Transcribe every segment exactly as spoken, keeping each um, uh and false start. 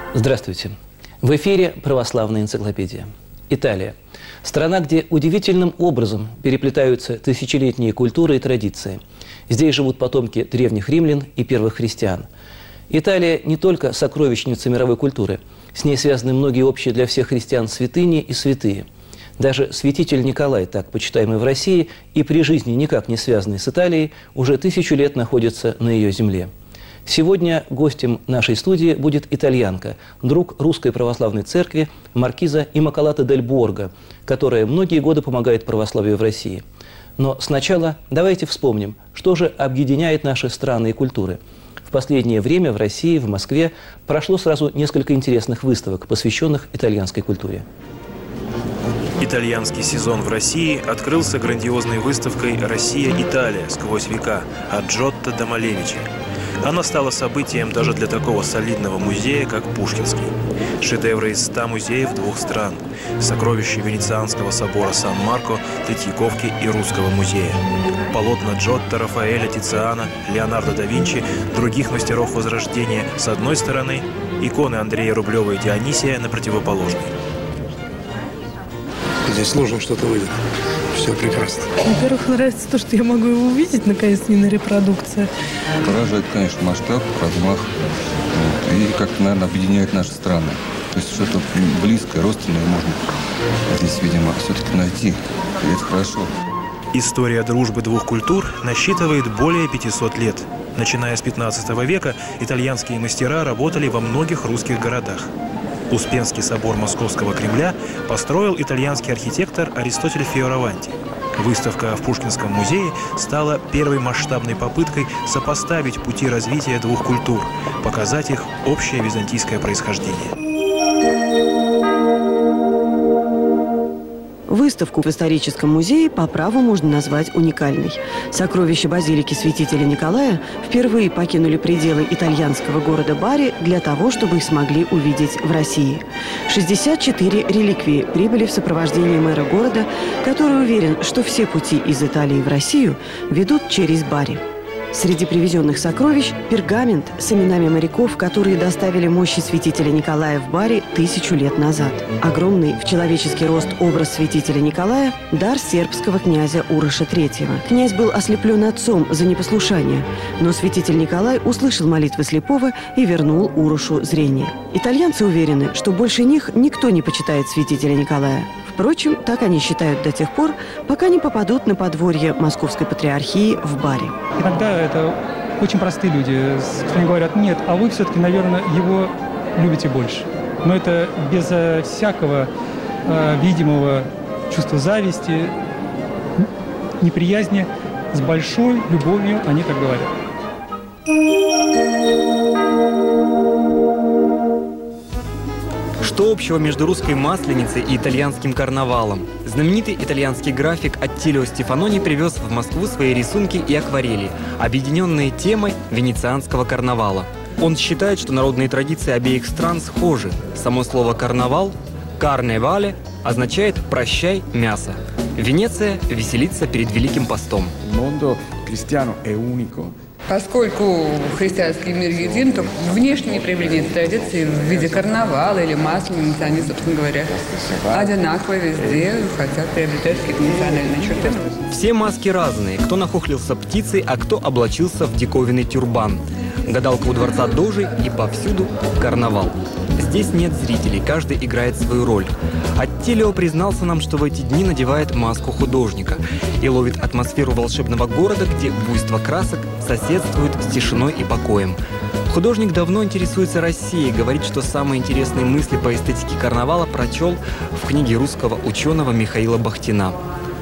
Здравствуйте. В эфире «Православная энциклопедия». Италия. Страна, где удивительным образом переплетаются тысячелетние культуры и традиции. Здесь живут потомки древних римлян и первых христиан. Италия не только сокровищница мировой культуры. С ней связаны многие общие для всех христиан святыни и святые. Даже святитель Николай, так почитаемый в России, и при жизни никак не связанный с Италией, уже тысячу лет находится на ее земле. Сегодня гостем нашей студии будет итальянка, друг Русской Православной Церкви маркиза Иммаколата дель Борго, которая многие годы помогает православию в России. Но сначала давайте вспомним, что же объединяет наши страны и культуры. В последнее время в России, в Москве, прошло сразу несколько интересных выставок, посвященных итальянской культуре. Итальянский сезон в России открылся грандиозной выставкой «Россия-Италия. Сквозь века» от Джотто до Малевича. Она стала событием даже для такого солидного музея, как Пушкинский. Шедевры из ста музеев двух стран. Сокровища Венецианского собора Сан-Марко, Третьяковки и Русского музея. Полотна Джотто, Рафаэля, Тициана, Леонардо да Винчи, других мастеров Возрождения с одной стороны, иконы Андрея Рублева и Дионисия на противоположной. Здесь сложно что-то выйдет. Все прекрасно. Во-первых, нравится то, что я могу его увидеть, наконец, не на репродукции. Поражает, конечно, масштаб, размах. Вот, и как-то, наверное, объединяет наши страны. То есть что-то близкое, родственное можно здесь, видимо, все-таки найти. И это хорошо. История дружбы двух культур насчитывает более пятисот лет. Начиная с пятнадцатого века итальянские мастера работали во многих русских городах. Успенский собор Московского Кремля построил итальянский архитектор Аристотель Фиораванти. Выставка в Пушкинском музее стала первой масштабной попыткой сопоставить пути развития двух культур, показать их общее византийское происхождение. Выставку в историческом музее по праву можно назвать уникальной. Сокровища базилики святителя Николая впервые покинули пределы итальянского города Бари для того, чтобы их смогли увидеть в России. шестьдесят четыре реликвии прибыли в сопровождении мэра города, который уверен, что все пути из Италии в Россию ведут через Бари. Среди привезенных сокровищ – пергамент с именами моряков, которые доставили мощи святителя Николая в Бари тысячу лет назад. Огромный в человеческий рост образ святителя Николая – дар сербского князя Уроша третьего. Князь был ослеплен отцом за непослушание, но святитель Николай услышал молитвы слепого и вернул Урошу зрение. Итальянцы уверены, что больше них никто не почитает святителя Николая. Впрочем, так они считают до тех пор, пока не попадут на подворье Московской патриархии в Бари. Иногда это очень простые люди, они говорят: нет, а вы все-таки, наверное, его любите больше. Но это без всякого э, видимого чувства зависти, неприязни, с большой любовью они так говорят. Что общего между русской масленицей и итальянским карнавалом? Знаменитый итальянский график Аттилио Стефанони привез в Москву свои рисунки и акварели, объединенные темой венецианского карнавала. Он считает, что народные традиции обеих стран схожи. Само слово «карнавал» «карневале» означает «прощай, мясо». Венеция веселится перед Великим постом. Поскольку христианский мир един, то внешние проявления традиции в виде карнавала или масленицы, они, собственно говоря, одинаковые везде, хотя приобретают какие-то национальные черты. Все маски разные. Кто нахохлился птицей, а кто облачился в диковинный тюрбан. Гадалка у дворца Дожи и повсюду карнавал. Здесь нет зрителей, каждый играет свою роль. Аттилио признался нам, что в эти дни надевает маску художника и ловит атмосферу волшебного города, где буйство красок соседствует с тишиной и покоем. Художник давно интересуется Россией, говорит, что самые интересные мысли по эстетике карнавала прочел в книге русского ученого Михаила Бахтина.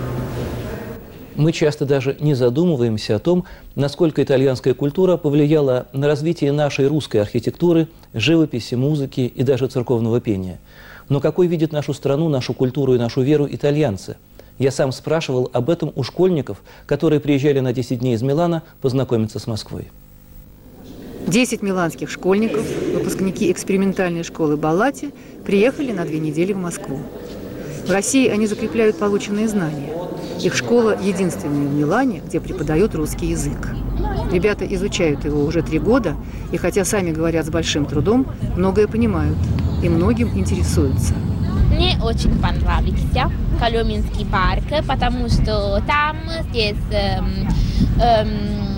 Мы часто даже не задумываемся о том, насколько итальянская культура повлияла на развитие нашей русской архитектуры, живописи, музыки и даже церковного пения. Но какой видят нашу страну, нашу культуру и нашу веру итальянцы? Я сам спрашивал об этом у школьников, которые приезжали на десять дней из Милана познакомиться с Москвой. Десять миланских школьников, выпускники экспериментальной школы Баллати, приехали на две недели в Москву. В России они закрепляют полученные знания. Их школа единственная в Милане, где преподают русский язык. Ребята изучают его уже три года, и хотя сами говорят с большим трудом, многое понимают и многим интересуются. Мне очень понравился Коломенский парк, потому что там здесь эм, эм,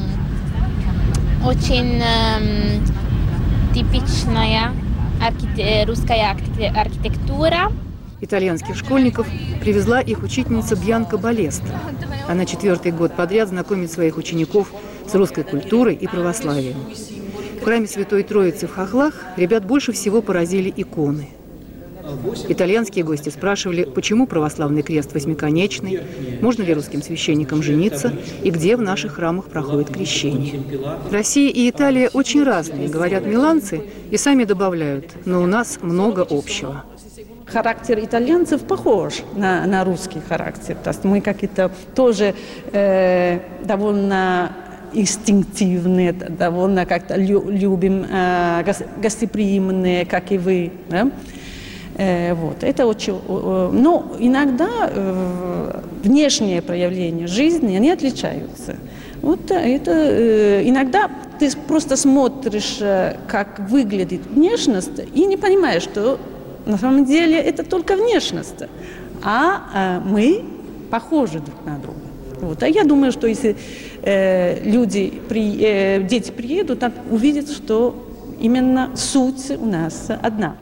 очень эм, типичная архите- русская архитектура. Итальянских школьников привезла их учительница Бьянка Балестро. Она четвертый год подряд знакомит своих учеников с русской культурой и православием. В храме Святой Троицы в Хохлах ребят больше всего поразили иконы. Итальянские гости спрашивали, почему православный крест восьмиконечный, можно ли русским священникам жениться и где в наших храмах проходит крещение. Россия и Италия очень разные, говорят миланцы, и сами добавляют, но у нас много общего. Характер итальянцев похож на, на русский характер. То есть мы как-то тоже э, довольно инстинктивные, довольно как-то лю, любим э, гостеприимные, как и вы. Да? Э, вот. Это очень, э, но иногда э, внешние проявления жизни, они отличаются. Вот это э, иногда ты просто смотришь, э, как выглядит внешность, и не понимаешь, что на самом деле это только внешность, а, а мы похожи друг на друга. Вот. А я думаю, что если э, люди, при, э, дети приедут, так увидят, что именно суть у нас одна.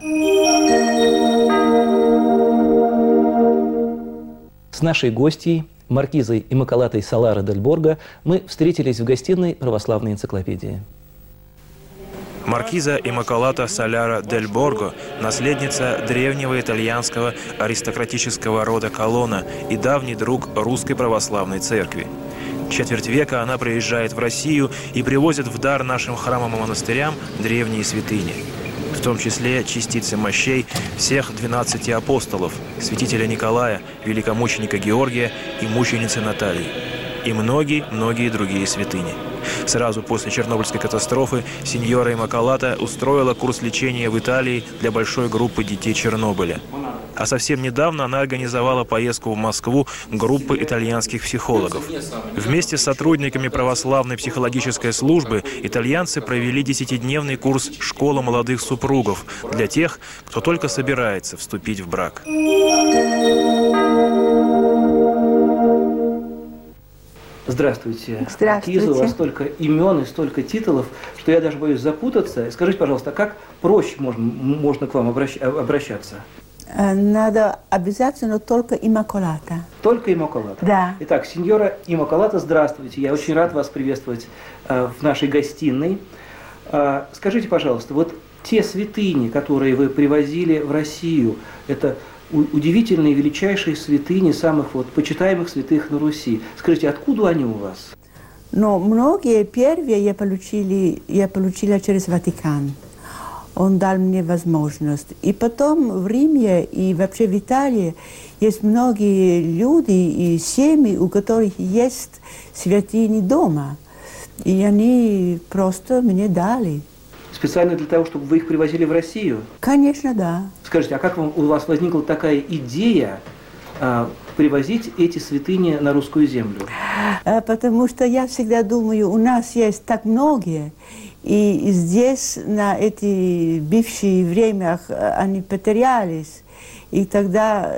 С нашей гостьей, маркизой Иммаколатой Салара дель Борго, мы встретились в гостиной православной энциклопедии. Маркиза Иммаколата Соляра дель Борго – наследница древнего итальянского аристократического рода Колонна и давний друг Русской Православной Церкви. Четверть века она приезжает в Россию и привозит в дар нашим храмам и монастырям древние святыни, в том числе частицы мощей всех двенадцати апостолов, святителя Николая, великомученика Георгия и мученицы Натальи, и многие-многие другие святыни. Сразу после Чернобыльской катастрофы сеньора Иммаколата устроила курс лечения в Италии для большой группы детей Чернобыля. А совсем недавно она организовала поездку в Москву группы итальянских психологов. Вместе с сотрудниками православной психологической службы итальянцы провели десятидневный курс «Школа молодых супругов» для тех, кто только собирается вступить в брак. Здравствуйте. Здравствуйте. Маркиза, у вас столько имен и столько титулов, что я даже боюсь запутаться. Скажите, пожалуйста, как проще можно, можно к вам обращ, обращаться? Надо обязательно только Иммаколата. Только Иммаколата? Да. Итак, сеньора Иммаколата, здравствуйте. Я очень рад вас приветствовать э, в нашей гостиной. Э, скажите, пожалуйста, вот те святыни, которые вы привозили в Россию, это удивительные, величайшие святыни самых вот почитаемых святых на Руси. Скажите, откуда они у вас? Но многие первые я получили, я получила через Ватикан. Он дал мне возможность. И потом в Риме и вообще в Италии есть многие люди и семьи, у которых есть святыни дома. И они просто мне дали. Специально для того, чтобы вы их привозили в Россию? Конечно, да. Скажите, а как вам, у вас возникла такая идея а, привозить эти святыни на русскую землю? А, потому что я всегда думаю, у нас есть так многие, и здесь на эти бывшие время они потерялись. И тогда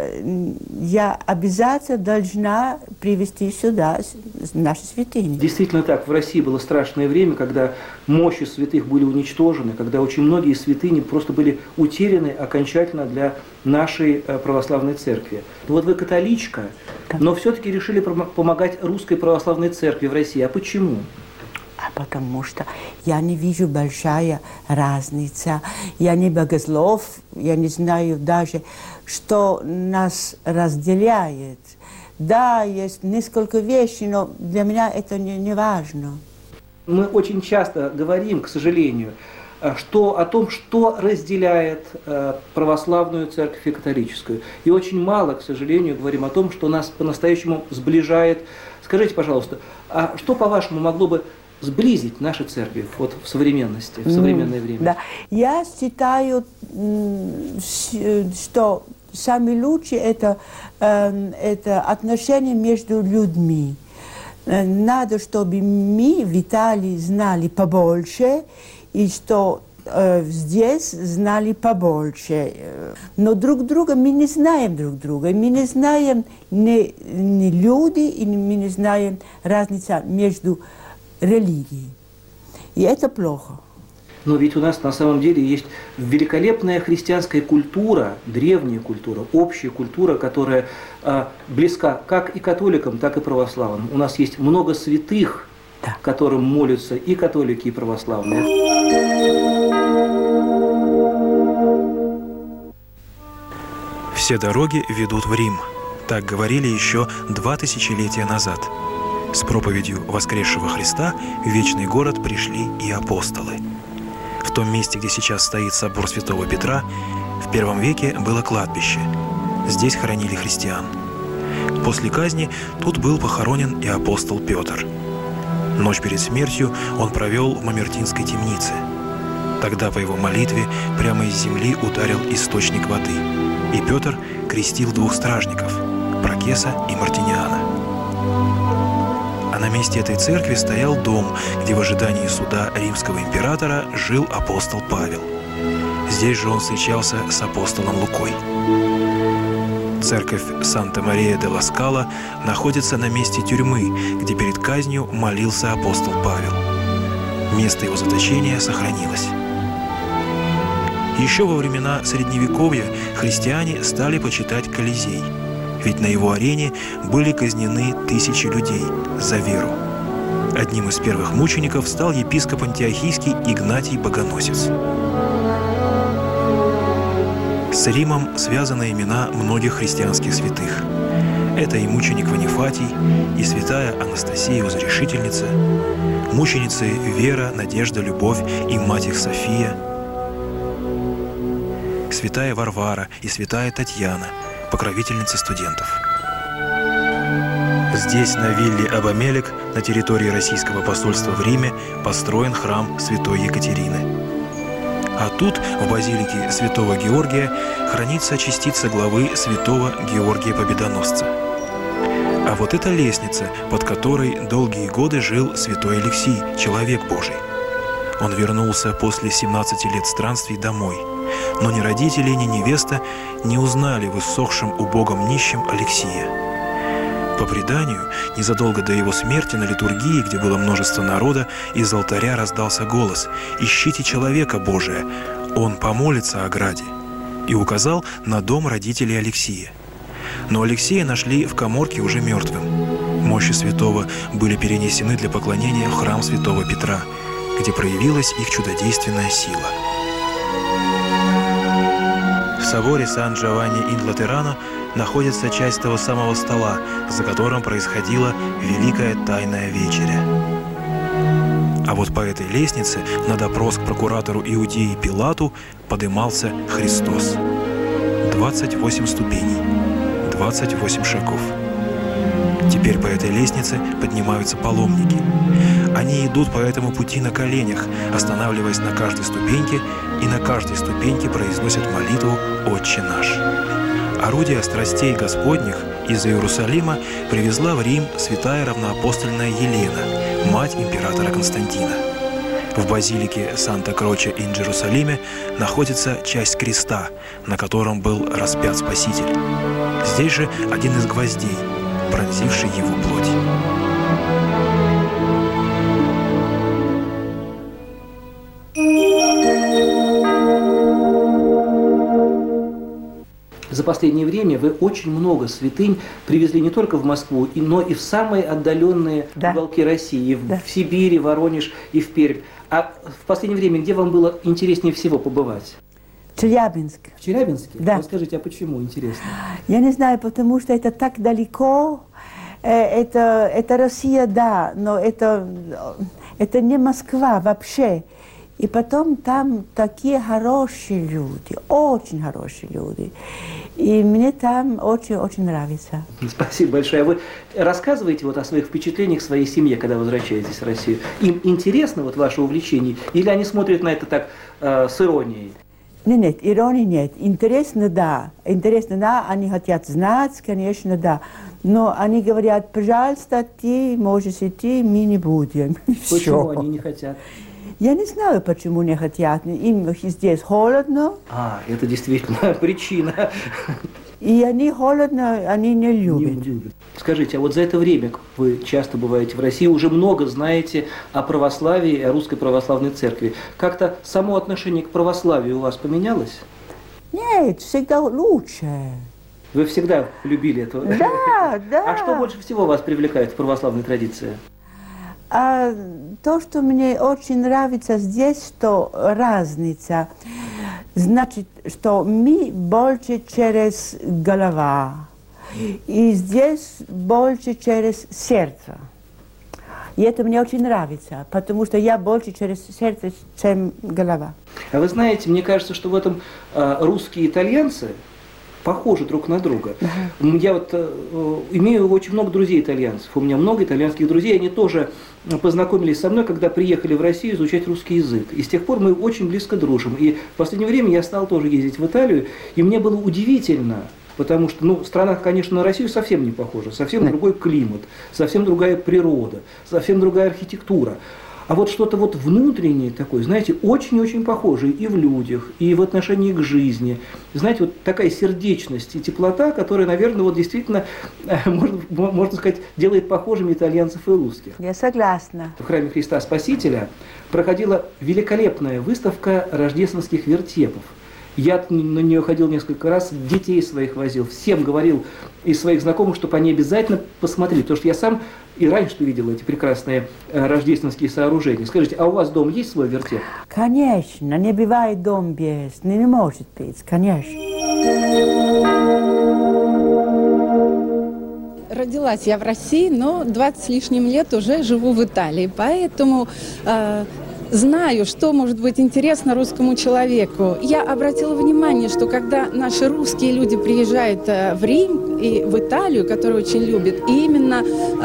я обязательно должна привезти сюда наши святыни. Действительно так. В России было страшное время, когда мощи святых были уничтожены, когда очень многие святыни просто были утеряны окончательно для нашей православной церкви. Вот вы католичка, но все-таки решили помогать Русской Православной Церкви в России. А почему? А потому что я не вижу большая разница. Я не богослов, я не знаю даже, что нас разделяет. Да, есть несколько вещей, но для меня это не, не важно. Мы очень часто говорим, к сожалению, что, о том, что разделяет э, православную церковь и католическую. И очень мало, к сожалению, говорим о том, что нас по-настоящему сближает. Скажите, пожалуйста, а что, по-вашему, могло бы сблизить наши церкви вот в современности, в современное время? Да. Я считаю, что самое лучшее это, это отношения между людьми. надо, чтобы мы в Италии знали побольше, и что э, здесь знали побольше. Но друг друга мы не знаем друг друга. Мы не знаем ни, ни люди, и мы не знаем разницы между религией. И это плохо. Но ведь у нас на самом деле есть великолепная христианская культура, древняя культура, общая культура, которая э, близка как и католикам, так и православным. У нас есть много святых, да, которым молятся и католики, и православные. Все дороги ведут в Рим. Так говорили еще два тысячелетия назад. С проповедью воскресшего Христа в вечный город пришли и апостолы. В том месте, где сейчас стоит собор Святого Петра, в первом веке было кладбище. Здесь хоронили христиан. После казни тут был похоронен и апостол Петр. Ночь перед смертью он провел в Мамертинской темнице. Тогда по его молитве прямо из земли ударил источник воды, и Петр крестил двух стражников – Прокеса и Мартиниана. А на месте этой церкви стоял дом, где в ожидании суда римского императора жил апостол Павел. Здесь же он встречался с апостолом Лукой. Церковь Санта-Мария-де-ла-Скала находится на месте тюрьмы, где перед казнью молился апостол Павел. Место его заточения сохранилось. Еще во времена Средневековья христиане стали почитать Колизей, ведь на его арене были казнены тысячи людей за веру. Одним из первых мучеников стал епископ антиохийский Игнатий Богоносец. С Римом связаны имена многих христианских святых. Это и мученик Ванифатий, и святая Анастасия Возрешительница, мученицы Вера, Надежда, Любовь и мать их София, святая Варвара и святая Татьяна, покровительница студентов. Здесь, на вилле Абамелек, на территории российского посольства в Риме, построен храм святой Екатерины. А тут, в базилике святого Георгия, хранится частица главы святого Георгия Победоносца. А вот эта лестница, под которой долгие годы жил святой Алексий, человек Божий. Он вернулся после семнадцати лет странствий домой. Но ни родители, ни невеста не узнали в иссохшем убогом нищем Алексия. По преданию, незадолго до его смерти на литургии, где было множество народа, из алтаря раздался голос: «Ищите человека Божия, он помолится о граде», и указал на дом родителей Алексия. Но Алексея нашли в каморке уже мертвым. Мощи святого были перенесены для поклонения в храм святого Петра, где проявилась их чудодейственная сила. В соборе Сан-Джованни-ин-Латерано находится часть того самого стола, за которым происходила Великая Тайная Вечеря. А вот по этой лестнице на допрос к прокуратору Иудеи Пилату подымался Христос. двадцать восемь ступеней, двадцать восемь шагов. Теперь по этой лестнице поднимаются паломники. Они идут по этому пути на коленях, останавливаясь на каждой ступеньке, и на каждой ступеньке произносят молитву «Отче наш». Орудие страстей Господних из Иерусалима привезла в Рим святая равноапостольная Елена, мать императора Константина. В базилике Санта-Кроче-ин-Джерусалиме находится часть креста, на котором был распят Спаситель. Здесь же один из гвоздей, пронзивший его плоть. За последнее время вы очень много святынь привезли не только в Москву, но и в самые отдаленные да. уголки России, да. в Сибирь, Воронеж и в Пермь. А в последнее время где вам было интереснее всего побывать? Челябинск. В Челябинске? Да. Расскажите, а почему интересно? Я не знаю, потому что это так далеко. Это, это Россия, да, но это, это не Москва вообще. И потом там такие хорошие люди, очень хорошие люди. И мне там очень-очень нравится. Спасибо большое. А вы рассказываете вот о своих впечатлениях своей семье, когда возвращаетесь в Россию? Им интересно вот ваше увлечение? Или они смотрят на это так э, с иронией? Нет, нет, иронии нет. Интересно, да. Интересно, да, они хотят знать, конечно, да. Но они говорят, пожалуйста, ты можешь идти, мы не будем. Почему Всё. они не хотят? Я не знаю, почему не хотят. Им здесь холодно. А, это действительно причина. И они холодно, они не любят. Не любят. Скажите, а вот за это время, вы часто бываете в России, уже много знаете о православии, о Русской Православной Церкви. Как-то само отношение к православию у вас поменялось? Нет, всегда лучше. Вы всегда любили это? Да, да. А что больше всего вас привлекает в православной традиции? А то, что мне очень нравится здесь, что разница. Значит, что мы больше через голова, и здесь больше через сердце. И это мне очень нравится, потому что я больше через сердце, чем голова. А вы знаете, мне кажется, что в этом э, русские итальянцы похожи друг на друга. Uh-huh. Я вот э, имею очень много друзей итальянцев. У меня много итальянских друзей. Они тоже познакомились со мной, когда приехали в Россию изучать русский язык. И с тех пор мы очень близко дружим. И в последнее время я стал тоже ездить в Италию. И мне было удивительно, потому что, ну, страна, конечно, на Россию совсем не похожа. Совсем другой климат, совсем другая природа, совсем другая архитектура. А вот что-то вот внутреннее такое, знаете, очень-очень похожее и в людях, и в отношении к жизни. Знаете, вот такая сердечность и теплота, которая, наверное, вот действительно, можно, можно сказать, делает похожими итальянцев и русских. Я согласна. В храме Христа Спасителя проходила великолепная выставка рождественских вертепов. Я на нее ходил несколько раз, детей своих возил, всем говорил из своих знакомых, чтобы они обязательно посмотрели, потому что я сам и раньше видел эти прекрасные рождественские сооружения. Скажите, а у вас дома есть свой вертеп? Конечно, не бывает дом без, не, не может быть, конечно. Родилась я в России, но двадцать с лишним лет уже живу в Италии, поэтому э, знаю, что может быть интересно русскому человеку. Я обратила внимание, что когда наши русские люди приезжают э, в Рим и в Италию, которую очень любят, и именно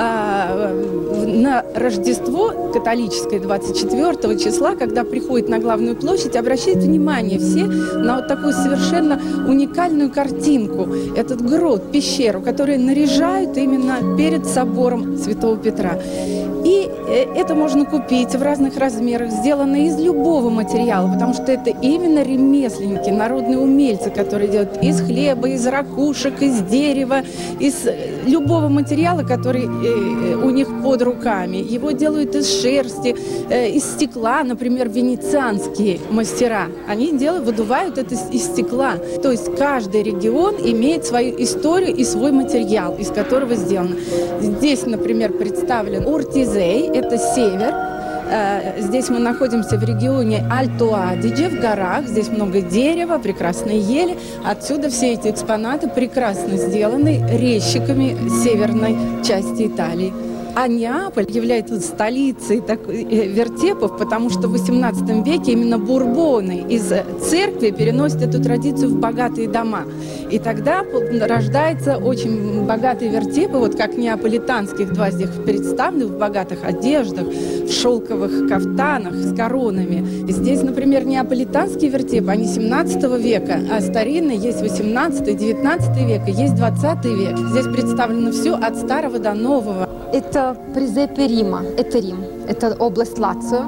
э, на Рождество католическое двадцать четвёртого числа, когда приходят на главную площадь, обращают внимание все на вот такую совершенно уникальную картинку. Этот грот, пещеру, которую наряжают именно перед собором Святого Петра. И это можно купить в разных размерах, сделано из любого материала, потому что это именно ремесленники, народные умельцы, которые делают из хлеба, из ракушек, из дерева, из любого материала, который у них под руками. Его делают из шерсти, из стекла, например, венецианские мастера. Они делают, выдувают это из стекла. То есть каждый регион имеет свою историю и свой материал, из которого сделано. Здесь, например, представлен Ортизей, это север. Здесь мы находимся в регионе Альто-Адидже, в горах. Здесь много дерева, прекрасные ели. Отсюда все эти экспонаты прекрасно сделаны резчиками северной части Италии. А Неаполь является столицей такой, э, вертепов, потому что в восемнадцатом веке именно бурбоны из церкви переносят эту традицию в богатые дома. И тогда рождается очень богатые вертепы, вот как неаполитанских два здесь представлены, в богатых одеждах, в шелковых кафтанах с коронами. Здесь, например, неаполитанские вертепы, они семнадцатого века, а старинные есть восемнадцатый, девятнадцатый век, и есть двадцатый век. Здесь представлено все от старого до нового. Это Презепе Рима, это Рим, это область Лацио.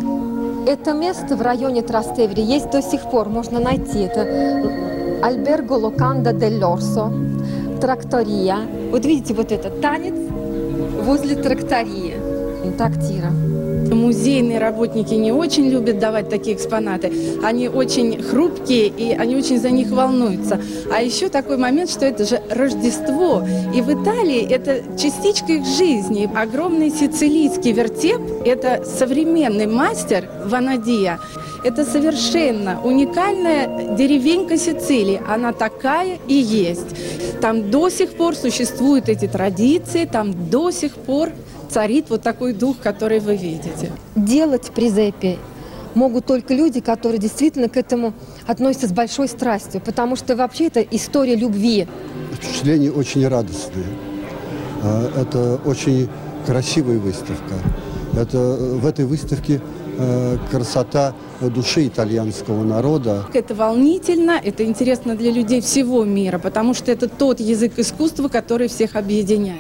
Это место в районе Трастевери есть до сих пор, можно найти. Это Альберго Локанда дель Орсо, трактория. Вот видите, вот этот танец возле трактории, трактира. Музейные работники не очень любят давать такие экспонаты. Они очень хрупкие, и они очень за них волнуются. А еще такой момент, что это же Рождество. И в Италии это частичка их жизни. Огромный сицилийский вертеп – это современный мастер Ванадия. Это совершенно уникальная деревенька Сицилии. Она такая и есть. Там до сих пор существуют эти традиции, там до сих пор царит вот такой дух, который вы видите. Делать презепи могут только люди, которые действительно к этому относятся с большой страстью, потому что вообще это история любви. Впечатления очень радостные. Это очень красивая выставка. Это, в этой выставке э, красота души итальянского народа. Это волнительно, это интересно для людей всего мира, потому что это тот язык искусства, который всех объединяет.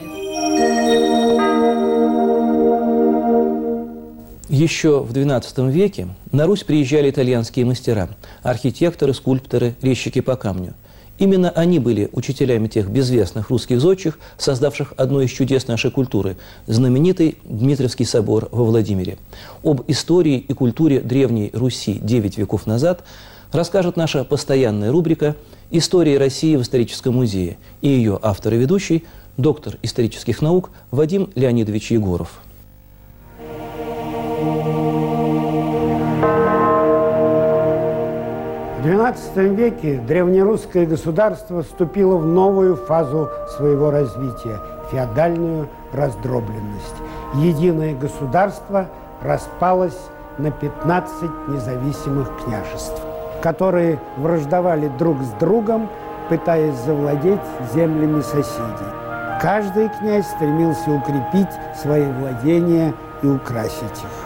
Еще в двенадцатом веке на Русь приезжали итальянские мастера, архитекторы, скульпторы, резчики по камню. Именно они были учителями тех безвестных русских зодчих, создавших одну из чудес нашей культуры – знаменитый Дмитриевский собор во Владимире. Об истории и культуре Древней Руси девять веков назад расскажет наша постоянная рубрика «История России в историческом музее» и ее автор и ведущий – доктор исторических наук Вадим Леонидович Егоров. В двенадцатом веке древнерусское государство вступило в новую фазу своего развития – феодальную раздробленность. Единое государство распалось на пятнадцать независимых княжеств, которые враждовали друг с другом, пытаясь завладеть землями соседей. Каждый князь стремился укрепить свои владения и украсить их.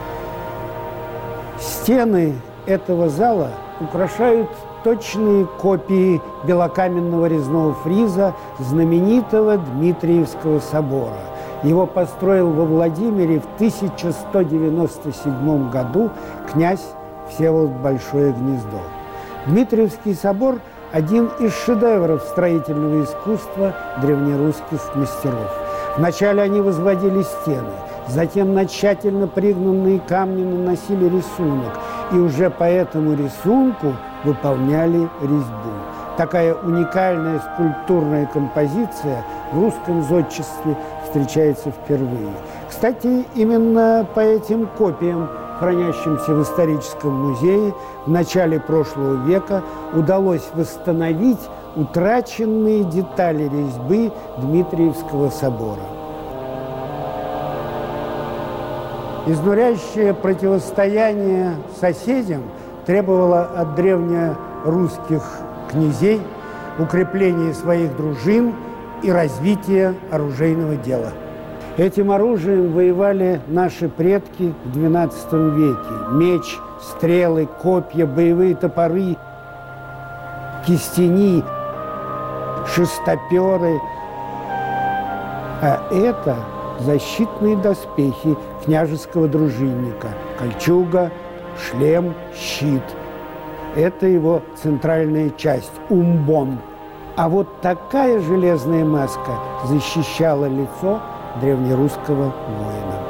Стены этого зала украшают точные копии белокаменного резного фриза знаменитого Дмитриевского собора. Его построил во Владимире в тысяча сто девяносто седьмом году князь Всеволод Большое Гнездо. Дмитриевский собор – один из шедевров строительного искусства древнерусских мастеров. Вначале они возводили стены, затем на тщательно пригнанные камни наносили рисунок, и уже по этому рисунку выполняли резьбу. Такая уникальная скульптурная композиция в русском зодчестве встречается впервые. Кстати, именно по этим копиям, хранящимся в историческом музее, в начале прошлого века удалось восстановить утраченные детали резьбы Дмитриевского собора. Изнуряющее противостояние соседям требовало от древнерусских князей укрепления своих дружин и развития оружейного дела. Этим оружием воевали наши предки в двенадцатом веке. Меч, стрелы, копья, боевые топоры, кистени, шестоперы. А это защитные доспехи княжеского дружинника, кольчуга, шлем, щит. Это его центральная часть, умбон. А вот такая железная маска защищала лицо древнерусского воина.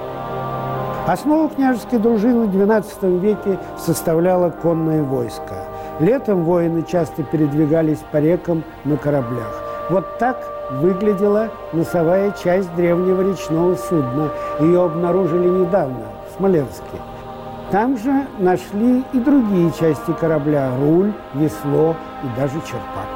Основу княжеской дружины в двенадцатом веке составляло конное войско. Летом воины часто передвигались по рекам на кораблях. Вот так выглядела носовая часть древнего речного судна. Ее обнаружили недавно, в Смоленске. Там же нашли и другие части корабля – руль, весло и даже черпак.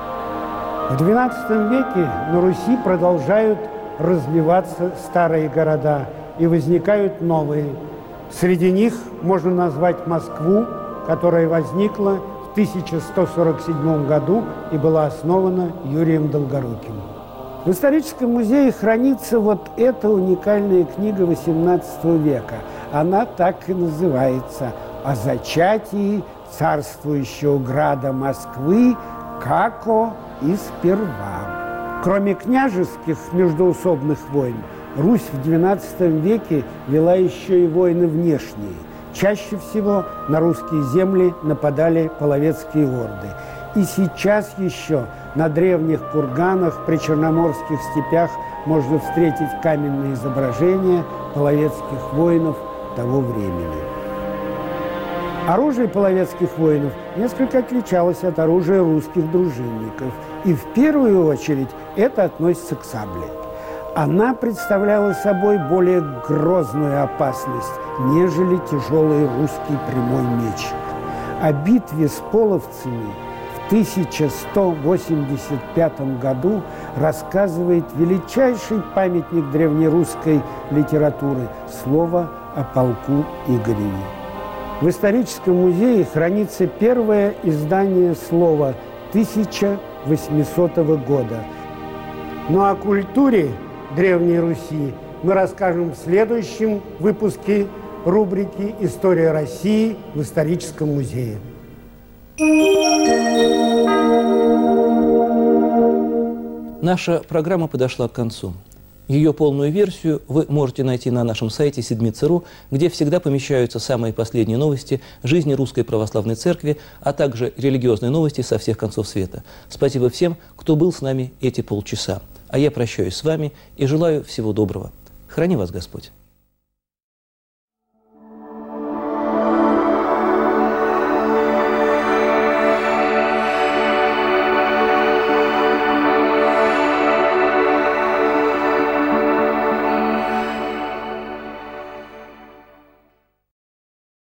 В двенадцатом веке на Руси продолжают развиваться старые города и возникают новые. Среди них можно назвать Москву, которая возникла в тысяча сто сорок седьмом году и была основана Юрием Долгоруким. В историческом музее хранится вот эта уникальная книга восемнадцатого века. Она так и называется «О зачатии царствующего града Москвы, како и сперва». Кроме княжеских междоусобных войн, Русь в двенадцатом веке вела еще и войны внешние. Чаще всего на русские земли нападали половецкие орды. И сейчас еще на древних курганах при черноморских степях можно встретить каменные изображения половецких воинов того времени. Оружие половецких воинов несколько отличалось от оружия русских дружинников. И в первую очередь это относится к сабле. Она представляла собой более грозную опасность, нежели тяжелый русский прямой меч. О битве с половцами в тысяча сто восемьдесят пятом году рассказывает величайший памятник древнерусской литературы «Слово о полку Игореве». В историческом музее хранится первое издание «Слова» тысяча восьмисотого года. Ну о культуре Древней Руси мы расскажем в следующем выпуске рубрики «История России в историческом музее». Наша программа подошла к концу. Ее полную версию вы можете найти на нашем сайте седмица точка ру, где всегда помещаются самые последние новости жизни Русской Православной Церкви, а также религиозные новости со всех концов света. Спасибо всем, кто был с нами эти полчаса. А я прощаюсь с вами и желаю всего доброго. Храни вас Господь!